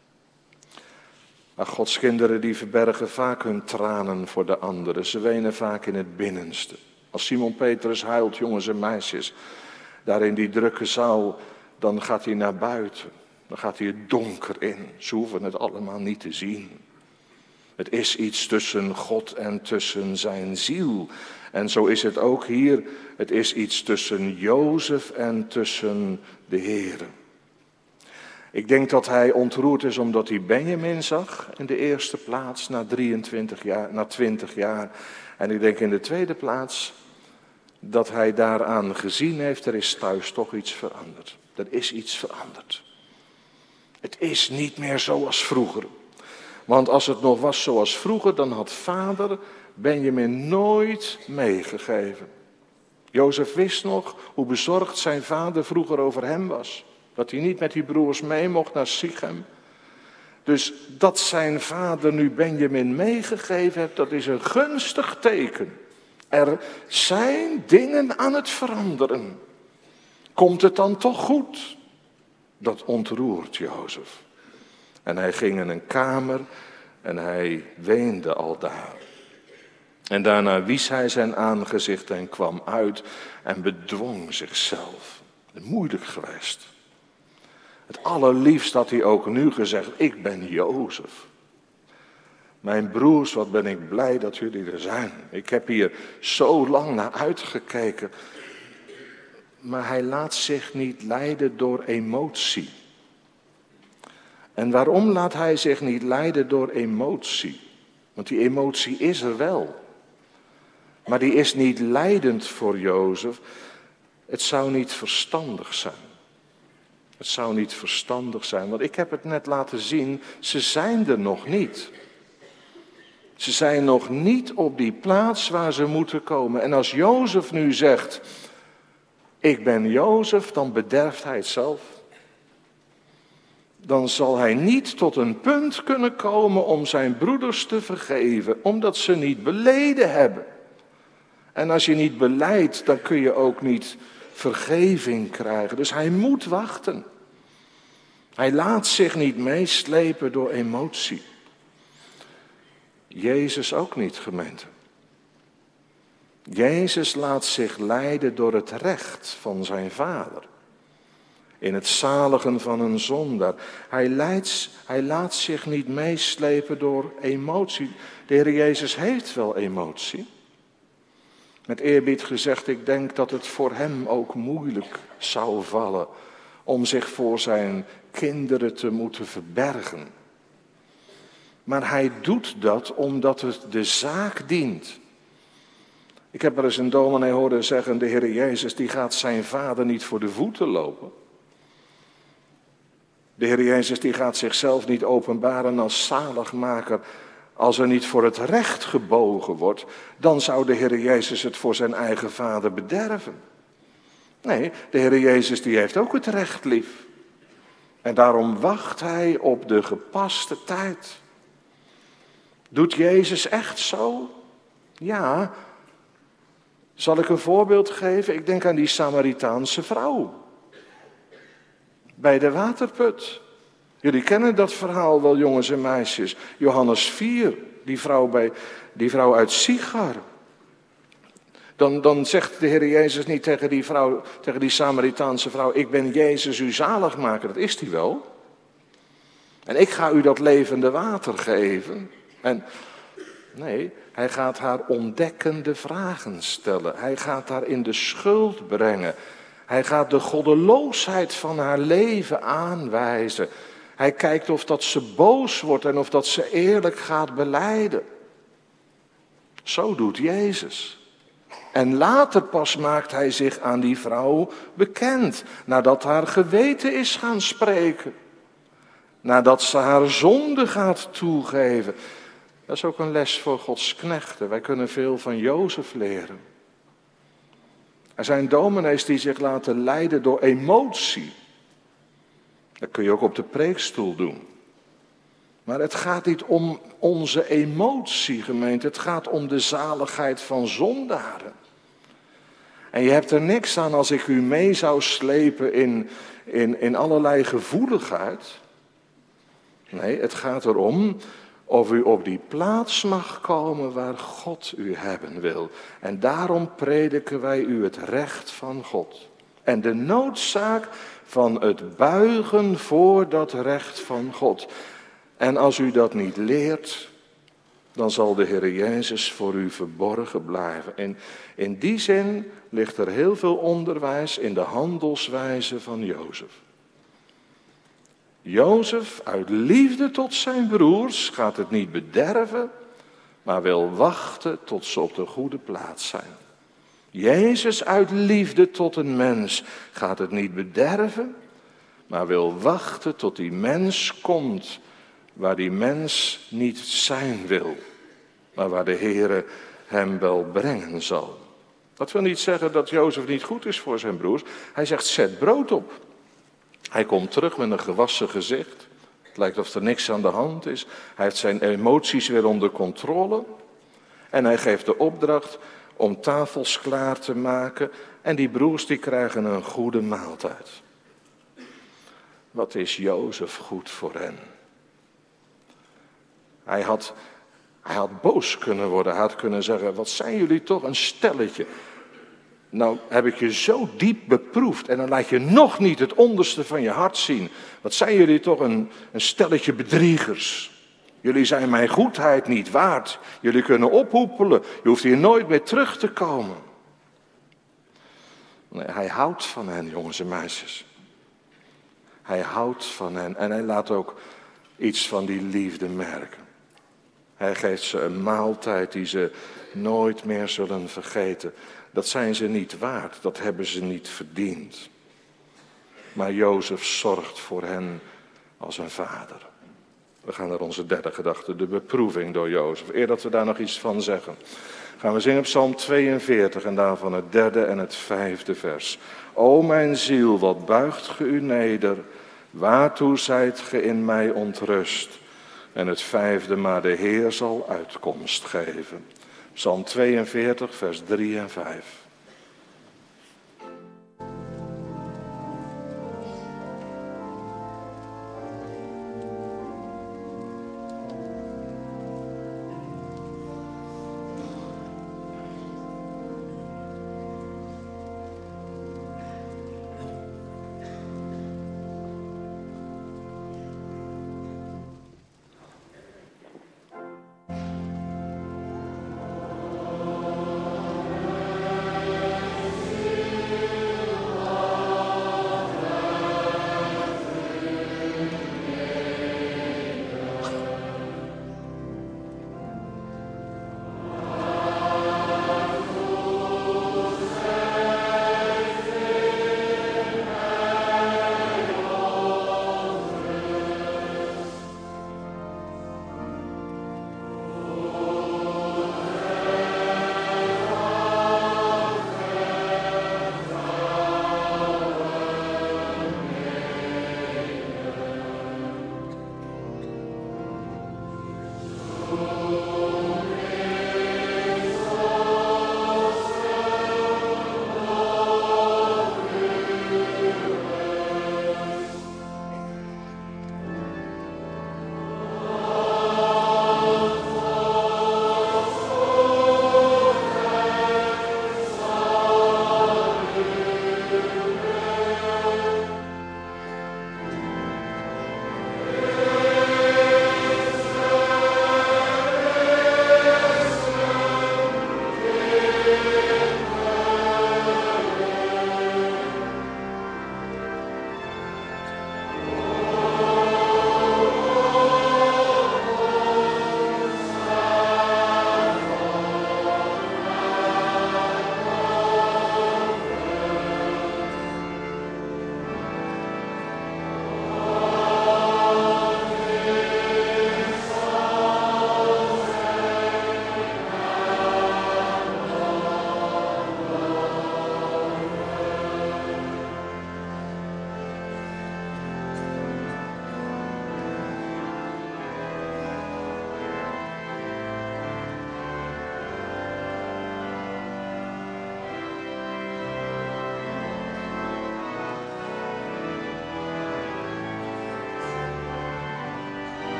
Maar Gods kinderen die verbergen vaak hun tranen voor de anderen. Ze wenen vaak in het binnenste. Als Simon Petrus huilt, jongens en meisjes, daar in die drukke zaal, dan gaat hij naar buiten. Dan gaat hij het donker in. Ze hoeven het allemaal niet te zien. Het is iets tussen God en tussen zijn ziel. En zo is het ook hier. Het is iets tussen Jozef en tussen de Heere. Ik denk dat hij ontroerd is omdat hij Benjamin zag in de eerste plaats na 20 jaar. En ik denk in de tweede plaats dat hij daaraan gezien heeft, er is thuis toch iets veranderd. Er is iets veranderd. Het is niet meer zoals vroeger. Want als het nog was zoals vroeger, dan had vader Benjamin nooit meegegeven. Jozef wist nog hoe bezorgd zijn vader vroeger over hem was. Dat hij niet met die broers mee mocht naar Sichem. Dus dat zijn vader nu Benjamin meegegeven heeft, dat is een gunstig teken. Er zijn dingen aan het veranderen. Komt het dan toch goed? Dat ontroert Jozef. En hij ging in een kamer en hij weende aldaar. En daarna wies hij zijn aangezicht en kwam uit en bedwong zichzelf. Moeilijk geweest. Het allerliefst had hij ook nu gezegd, ik ben Jozef. Mijn broers, wat ben ik blij dat jullie er zijn. Ik heb hier zo lang naar uitgekeken. Maar hij laat zich niet leiden door emotie. En waarom laat hij zich niet leiden door emotie? Want die emotie is er wel. Maar die is niet leidend voor Jozef. Het zou niet verstandig zijn. Het zou niet verstandig zijn, want ik heb het net laten zien, ze zijn er nog niet. Ze zijn nog niet op die plaats waar ze moeten komen. En als Jozef nu zegt, ik ben Jozef, dan bederft hij het zelf. Dan zal hij niet tot een punt kunnen komen om zijn broeders te vergeven, omdat ze niet beleden hebben. En als je niet belijdt, dan kun je ook niet vergeving krijgen. Dus hij moet wachten. Hij laat zich niet meeslepen door emotie. Jezus ook niet, gemeente. Jezus laat zich leiden door het recht van zijn Vader. In het zaligen van een zondaar. Hij laat zich niet meeslepen door emotie. De Heer Jezus heeft wel emotie. Met eerbied gezegd, ik denk dat het voor hem ook moeilijk zou vallen om zich voor zijn kinderen te moeten verbergen. Maar hij doet dat omdat het de zaak dient. Ik heb er eens een dominee horen zeggen, de Heer Jezus die gaat zijn Vader niet voor de voeten lopen. De Heer Jezus die gaat zichzelf niet openbaren als zaligmaker. Als er niet voor het recht gebogen wordt, dan zou de Heer Jezus het voor zijn eigen Vader bederven. Nee, de Heer Jezus die heeft ook het recht lief. En daarom wacht hij op de gepaste tijd. Doet Jezus echt zo? Ja. Zal ik een voorbeeld geven? Ik denk aan die Samaritaanse vrouw. Bij de waterput. Jullie kennen dat verhaal wel, jongens en meisjes. Johannes 4, die vrouw uit Sichar. Dan zegt de Heer Jezus niet tegen die vrouw, tegen die Samaritaanse vrouw, ik ben Jezus uw zaligmaker. Dat is hij wel. En ik ga u dat levende water geven. En nee, hij gaat haar ontdekkende vragen stellen. Hij gaat haar in de schuld brengen. Hij gaat de goddeloosheid van haar leven aanwijzen. Hij kijkt of dat ze boos wordt en of dat ze eerlijk gaat belijden. Zo doet Jezus. En later pas maakt hij zich aan die vrouw bekend. Nadat haar geweten is gaan spreken. Nadat ze haar zonde gaat toegeven. Dat is ook een les voor Gods knechten. Wij kunnen veel van Jozef leren. Er zijn dominees die zich laten leiden door emotie. Dat kun je ook op de preekstoel doen. Maar het gaat niet om onze emotie, gemeente. Het gaat om de zaligheid van zondaren. En je hebt er niks aan als ik u mee zou slepen in allerlei gevoeligheid. Nee, het gaat erom of u op die plaats mag komen waar God u hebben wil. En daarom prediken wij u het recht van God. En de noodzaak van het buigen voor dat recht van God. En als u dat niet leert, dan zal de Heer Jezus voor u verborgen blijven. En in die zin ligt er heel veel onderwijs in de handelswijze van Jozef. Jozef, uit liefde tot zijn broers, gaat het niet bederven, maar wil wachten tot ze op de goede plaats zijn. Jezus, uit liefde tot een mens, gaat het niet bederven, maar wil wachten tot die mens komt waar die mens niet zijn wil, maar waar de Heere hem wel brengen zal. Dat wil niet zeggen dat Jozef niet goed is voor zijn broers. Hij zegt, zet brood op. Hij komt terug met een gewassen gezicht. Het lijkt of er niks aan de hand is. Hij heeft zijn emoties weer onder controle. En hij geeft de opdracht om tafels klaar te maken en die broers die krijgen een goede maaltijd. Wat is Jozef goed voor hen? Hij had boos kunnen worden, hij had kunnen zeggen, wat zijn jullie toch een stelletje. Nou heb ik je zo diep beproefd en dan laat je nog niet het onderste van je hart zien. Wat zijn jullie toch een stelletje bedriegers. Jullie zijn mijn goedheid niet waard. Jullie kunnen ophoepelen, je hoeft hier nooit meer terug te komen. Nee, hij houdt van hen, jongens en meisjes. Hij houdt van hen en hij laat ook iets van die liefde merken. Hij geeft ze een maaltijd die ze nooit meer zullen vergeten. Dat zijn ze niet waard, dat hebben ze niet verdiend. Maar Jozef zorgt voor hen als een vader. We gaan naar onze derde gedachte, de beproeving door Jozef. Eer dat we daar nog iets van zeggen, gaan we zingen Psalm 42 en daarvan het derde en het vijfde vers. O mijn ziel, wat buigt ge u neder, waartoe zijt ge in mij ontrust? En het vijfde, maar de Heer zal uitkomst geven. Psalm 42, vers 3 en 5.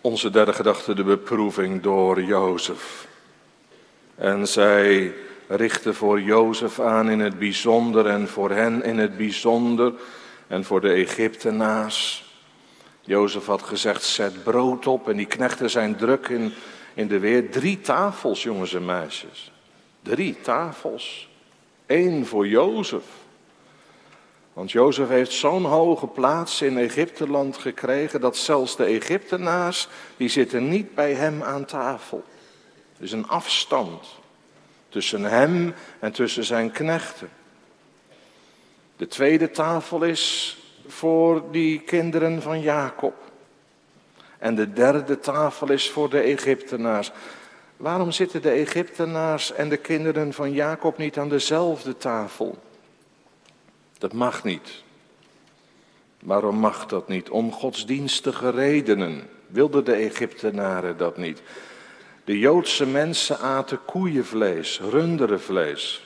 Onze derde gedachte, de beproeving door Jozef. En zij richten voor Jozef aan in het bijzonder en voor hen in het bijzonder en voor de Egyptenaars. Jozef had gezegd, zet brood op en die knechten zijn druk in de weer. 3 tafels, jongens en meisjes. 3 tafels. 1 voor Jozef. Want Jozef heeft zo'n hoge plaats in Egypteland gekregen dat zelfs de Egyptenaars, die zitten niet bij hem aan tafel. Er is een afstand tussen hem en tussen zijn knechten. De tweede tafel is voor die kinderen van Jacob. En de derde tafel is voor de Egyptenaars. Waarom zitten de Egyptenaars en de kinderen van Jacob niet aan dezelfde tafel? Dat mag niet. Waarom mag dat niet? Om godsdienstige redenen wilden de Egyptenaren dat niet. De Joodse mensen aten koeienvlees, runderenvlees.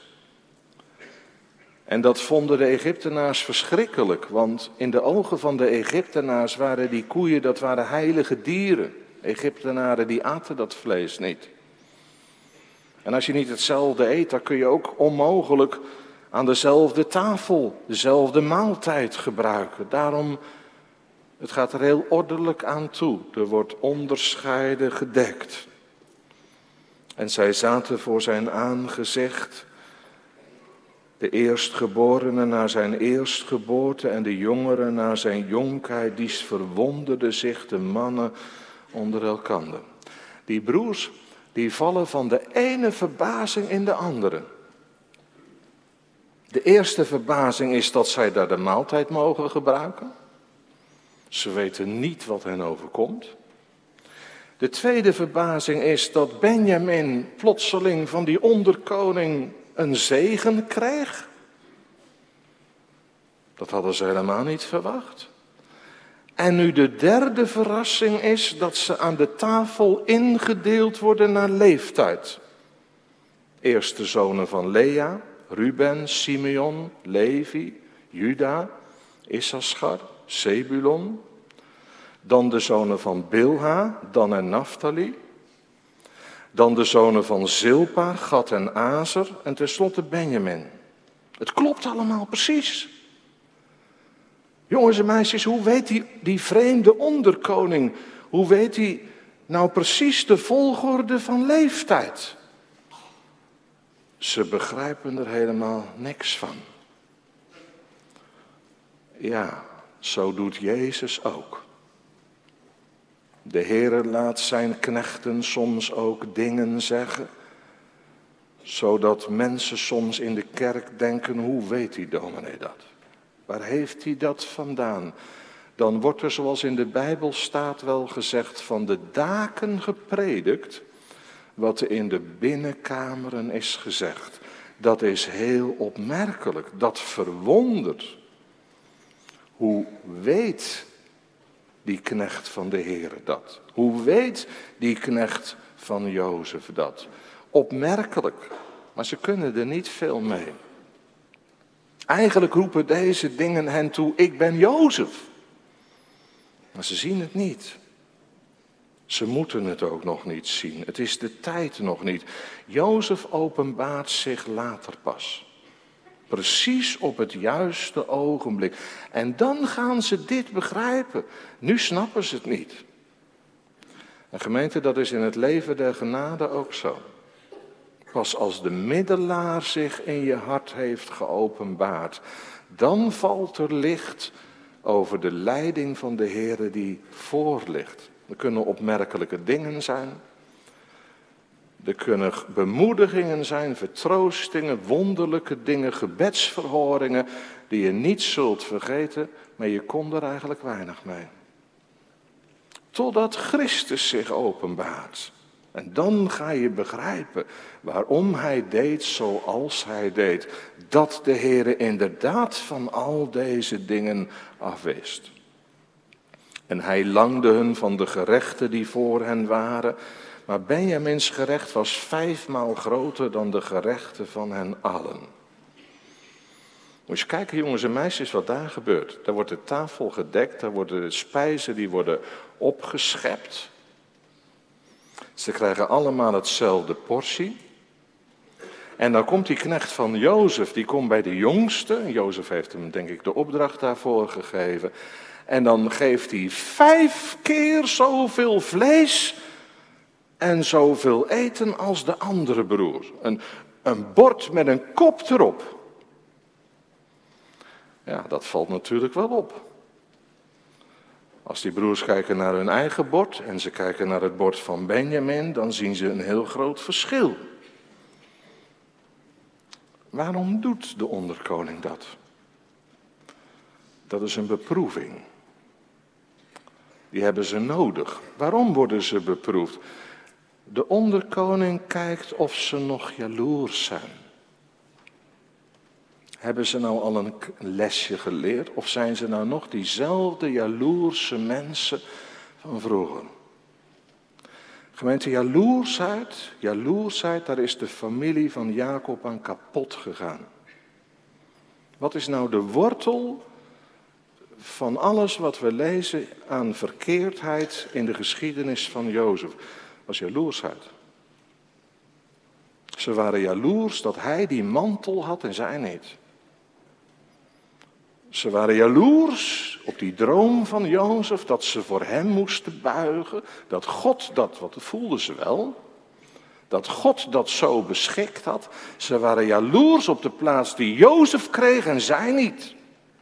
En dat vonden de Egyptenaars verschrikkelijk, want in de ogen van de Egyptenaars waren die koeien, dat waren heilige dieren. Egyptenaren die aten dat vlees niet. En als je niet hetzelfde eet, dan kun je ook onmogelijk aan dezelfde tafel, dezelfde maaltijd gebruiken. Daarom, het gaat er heel ordelijk aan toe. Er wordt onderscheiden gedekt. En zij zaten voor zijn aangezicht, de eerstgeborene naar zijn eerstgeboorte en de jongere naar zijn jonkheid, die verwonderden zich de mannen onder elkander. Die broers, die vallen van de ene verbazing in de andere. De eerste verbazing is dat zij daar de maaltijd mogen gebruiken. Ze weten niet wat hen overkomt. De tweede verbazing is dat Benjamin plotseling van die onderkoning een zegen kreeg. Dat hadden ze helemaal niet verwacht. En nu de derde verrassing is dat ze aan de tafel ingedeeld worden naar leeftijd. Eerst de zonen van Lea, Ruben, Simeon, Levi, Juda, Issachar, Zebulon. Dan de zonen van Bilha, Dan en Naphtali. Dan de zonen van Zilpa, Gad en Azer. En tenslotte Benjamin. Het klopt allemaal precies. Jongens en meisjes, hoe weet die vreemde onderkoning, hoe weet hij nou precies de volgorde van leeftijd? Ze begrijpen er helemaal niks van. Ja, zo doet Jezus ook. De Heere laat zijn knechten soms ook dingen zeggen, zodat mensen soms in de kerk denken, hoe weet die dominee dat? Waar heeft hij dat vandaan? Dan wordt er, zoals in de Bijbel staat, wel gezegd, van de daken gepredikt wat er in de binnenkameren is gezegd. Dat is heel opmerkelijk, dat verwondert. Hoe weet die knecht van de Heere dat? Hoe weet die knecht van Jozef dat? Opmerkelijk, maar ze kunnen er niet veel mee. Eigenlijk roepen deze dingen hen toe, ik ben Jozef. Maar ze zien het niet. Ze moeten het ook nog niet zien. Het is de tijd nog niet. Jozef openbaart zich later pas. Precies op het juiste ogenblik. En dan gaan ze dit begrijpen. Nu snappen ze het niet. En gemeente, dat is in het leven der genade ook zo. Pas als de middelaar zich in je hart heeft geopenbaard, dan valt er licht over de leiding van de Heere die voor ligt. Er kunnen opmerkelijke dingen zijn. Er kunnen bemoedigingen zijn, vertroostingen, wonderlijke dingen, gebedsverhoringen die je niet zult vergeten, maar je kon er eigenlijk weinig mee. Totdat Christus zich openbaart. En dan ga je begrijpen waarom hij deed zoals hij deed. Dat de Heere inderdaad van al deze dingen afwist. En hij langde hun van de gerechten die voor hen waren. Maar Benjamins gerecht was 5 maal groter dan de gerechten van hen allen. Moet je kijken, jongens en meisjes, wat daar gebeurt. Daar wordt de tafel gedekt, daar worden de spijzen die worden opgeschept. Ze krijgen allemaal hetzelfde portie. En dan komt die knecht van Jozef, die komt bij de jongste. Jozef heeft hem denk ik de opdracht daarvoor gegeven. En dan geeft hij 5 keer zoveel vlees en zoveel eten als de andere broer. Een bord met een kop erop. Ja, dat valt natuurlijk wel op. Als die broers kijken naar hun eigen bord en ze kijken naar het bord van Benjamin, dan zien ze een heel groot verschil. Waarom doet de onderkoning dat? Dat is een beproeving. Die hebben ze nodig. Waarom worden ze beproefd? De onderkoning kijkt of ze nog jaloers zijn. Hebben ze nou al een lesje geleerd? Of zijn ze nou nog diezelfde jaloerse mensen van vroeger? Gemeente, jaloersheid, daar is de familie van Jacob aan kapot gegaan. Wat is nou de wortel van alles wat we lezen aan verkeerdheid in de geschiedenis van Jozef? Was jaloersheid. Ze waren jaloers dat hij die mantel had en zij niet. Ze waren jaloers op die droom van Jozef, dat ze voor hem moesten buigen. Dat God dat, wat voelden ze wel, dat God dat zo beschikt had. Ze waren jaloers op de plaats die Jozef kreeg en zij niet.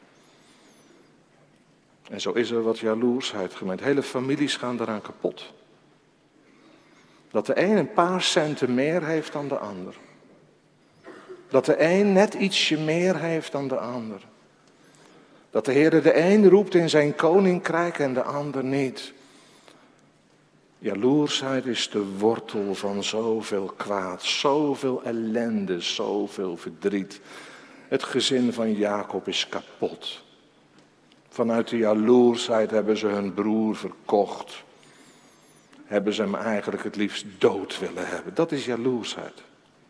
En zo is er wat jaloersheid gemeend. Hele families gaan daaraan kapot. Dat de een paar centen meer heeft dan de ander. Dat de een net ietsje meer heeft dan de ander. Dat de Heer de een roept in zijn koninkrijk en de ander niet. Jaloersheid is de wortel van zoveel kwaad, zoveel ellende, zoveel verdriet. Het gezin van Jacob is kapot. Vanuit de jaloersheid hebben ze hun broer verkocht. Hebben ze hem eigenlijk het liefst dood willen hebben. Dat is jaloersheid.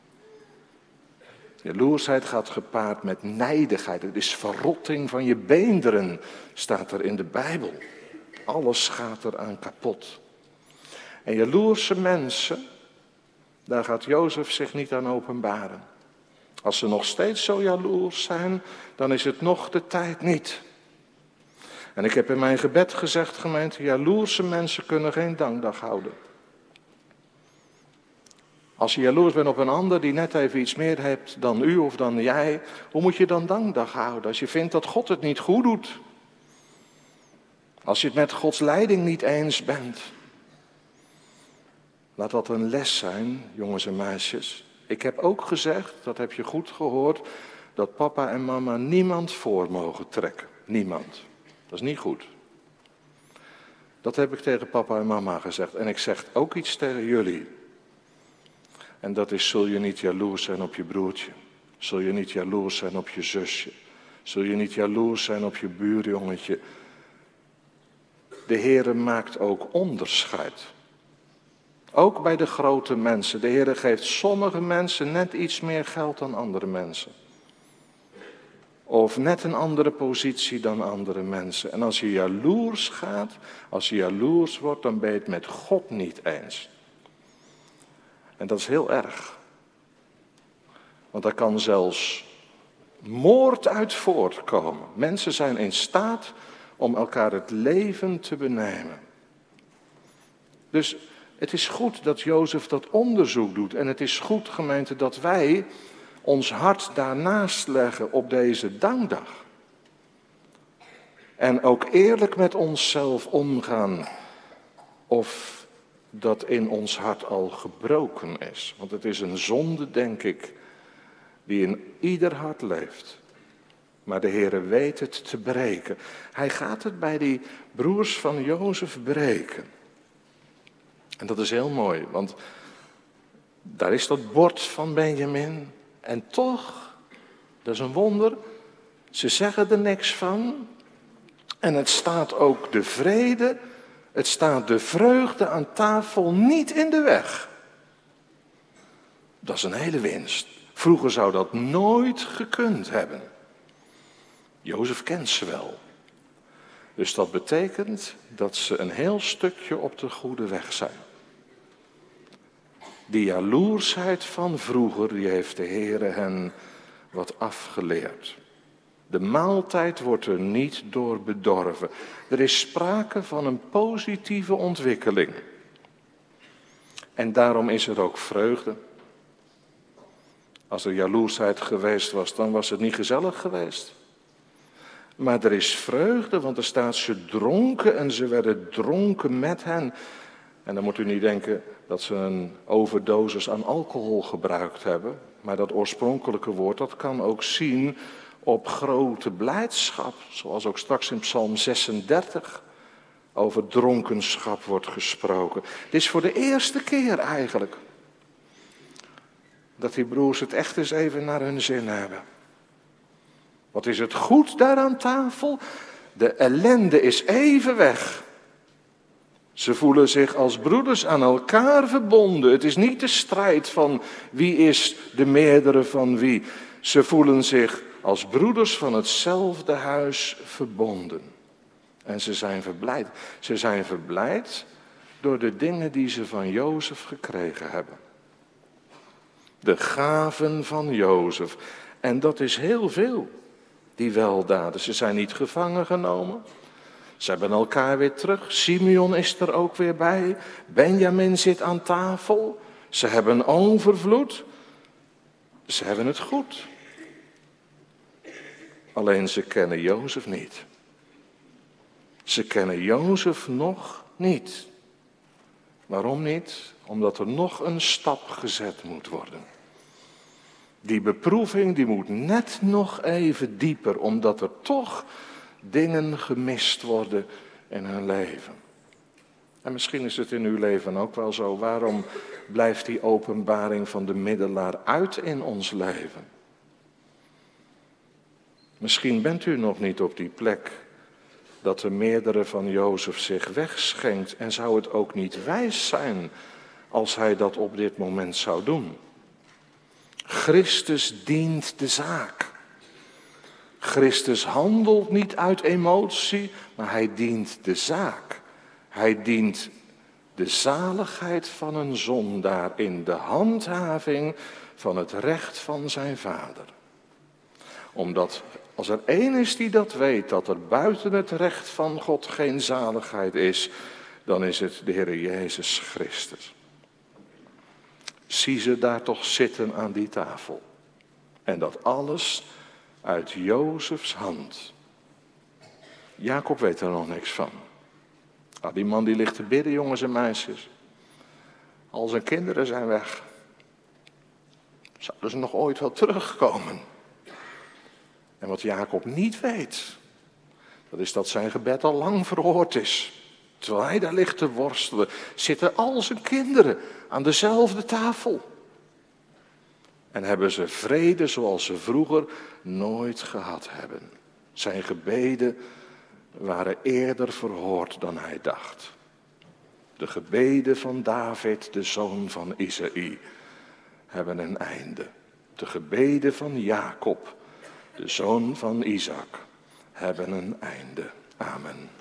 Jaloersheid gaat gepaard met nijdigheid. Het is verrotting van je beenderen, staat er in de Bijbel. Alles gaat eraan kapot. En jaloerse mensen, daar gaat Jozef zich niet aan openbaren. Als ze nog steeds zo jaloers zijn, dan is het nog de tijd niet. En ik heb in mijn gebed gezegd, gemeente, jaloerse mensen kunnen geen dankdag houden. Als je jaloers bent op een ander die net even iets meer heeft dan u of dan jij, hoe moet je dan dankdag houden? Als je vindt dat God het niet goed doet. Als je het met Gods leiding niet eens bent. Laat dat een les zijn, jongens en meisjes. Ik heb ook gezegd, dat heb je goed gehoord, dat papa en mama niemand voor mogen trekken. Niemand. Dat is niet goed. Dat heb ik tegen papa en mama gezegd. En ik zeg ook iets tegen jullie. En dat is, zul je niet jaloers zijn op je broertje. Zul je niet jaloers zijn op je zusje. Zul je niet jaloers zijn op je buurjongetje. De Heere maakt ook onderscheid. Ook bij de grote mensen. De Heere geeft sommige mensen net iets meer geld dan andere mensen. Of net een andere positie dan andere mensen. En als je jaloers gaat, als je jaloers wordt, dan ben je het met God niet eens. En dat is heel erg. Want daar kan zelfs moord uit voortkomen. Mensen zijn in staat om elkaar het leven te benemen. Dus het is goed dat Jozef dat onderzoek doet. En het is goed, gemeente, dat wij ons hart daarnaast leggen op deze dankdag. En ook eerlijk met onszelf omgaan of dat in ons hart al gebroken is. Want het is een zonde, denk ik, die in ieder hart leeft. Maar de Heere weet het te breken. Hij gaat het bij die broers van Jozef breken. En dat is heel mooi, want daar is dat bord van Benjamin. En toch, dat is een wonder, ze zeggen er niks van. En het staat ook de vrede, het staat de vreugde aan tafel niet in de weg. Dat is een hele winst. Vroeger zou dat nooit gekund hebben. Jozef kent ze wel. Dus dat betekent dat ze een heel stukje op de goede weg zijn. Die jaloersheid van vroeger, die heeft de Heere hen wat afgeleerd. De maaltijd wordt er niet door bedorven. Er is sprake van een positieve ontwikkeling. En daarom is er ook vreugde. Als er jaloersheid geweest was, dan was het niet gezellig geweest. Maar er is vreugde, want er staat ze dronken en ze werden dronken met hen. En dan moet u niet denken dat ze een overdosis aan alcohol gebruikt hebben. Maar dat oorspronkelijke woord, dat kan ook zien op grote blijdschap. Zoals ook straks in Psalm 36 over dronkenschap wordt gesproken. Het is voor de eerste keer eigenlijk dat die broers het echt eens even naar hun zin hebben. Wat is het goed daar aan tafel? De ellende is even weg. Ze voelen zich als broeders aan elkaar verbonden. Het is niet de strijd van wie is de meerdere van wie. Ze voelen zich als broeders van hetzelfde huis verbonden. En ze zijn verblijd. Ze zijn verblijd door de dingen die ze van Jozef gekregen hebben. De gaven van Jozef. En dat is heel veel, die weldaden. Ze zijn niet gevangen genomen. Ze hebben elkaar weer terug. Simeon is er ook weer bij. Benjamin zit aan tafel. Ze hebben overvloed. Ze hebben het goed. Alleen ze kennen Jozef niet. Ze kennen Jozef nog niet. Waarom niet? Omdat er nog een stap gezet moet worden. Die beproeving die moet net nog even dieper, omdat er toch dingen gemist worden in hun leven. En misschien is het in uw leven ook wel zo. Waarom blijft die openbaring van de middelaar uit in ons leven? Misschien bent u nog niet op die plek dat de meerdere van Jozef zich wegschenkt. En zou het ook niet wijs zijn als hij dat op dit moment zou doen? Christus dient de zaak. Christus handelt niet uit emotie, maar hij dient de zaak. Hij dient de zaligheid van een zondaar in de handhaving van het recht van zijn Vader. Omdat als er één is die dat weet, dat er buiten het recht van God geen zaligheid is, dan is het de Heer Jezus Christus. Zie ze daar toch zitten aan die tafel. En dat alles uit Jozefs hand. Jacob weet er nog niks van. Die man die ligt te bidden, jongens en meisjes. Al zijn kinderen zijn weg. Zouden ze nog ooit wel terugkomen? En wat Jacob niet weet, dat is dat zijn gebed al lang verhoord is. Terwijl hij daar ligt te worstelen, zitten al zijn kinderen aan dezelfde tafel. En hebben ze vrede zoals ze vroeger nooit gehad hebben. Zijn gebeden waren eerder verhoord dan hij dacht. De gebeden van David, de zoon van Isaï, hebben een einde. De gebeden van Jacob, de zoon van Isaac, hebben een einde. Amen.